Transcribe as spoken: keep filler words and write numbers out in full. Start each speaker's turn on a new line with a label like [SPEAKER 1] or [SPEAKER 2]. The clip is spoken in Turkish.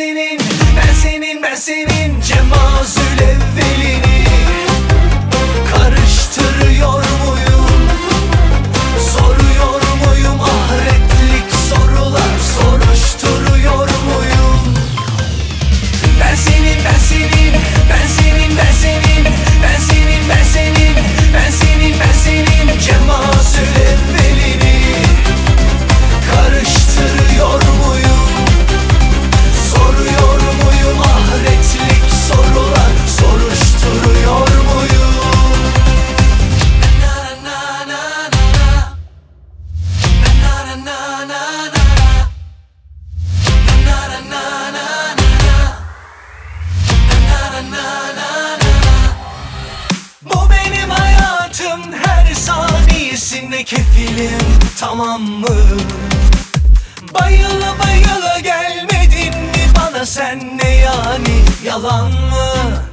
[SPEAKER 1] senin, ben senin, ben senin Cemazül evvelini karıştırıyor muyum? Soruyor muyum? Ahiretlik sorular soruşturuyor muyum? Ben senin, ben senin, ben senin, ben senin, ben senin, ben senin, ben senin, ben senin Cemazül evvelini karıştırıyor muyum? Soruyor muyum? Ahiretlik sorular soruşturuyor muyum? Na na na na na na na na na. Bu benim hayatım, her saniyesinde kefilim, tamam mı? Bayıla bayıla gelmedin mi bana sen, ne yani, yalan mı?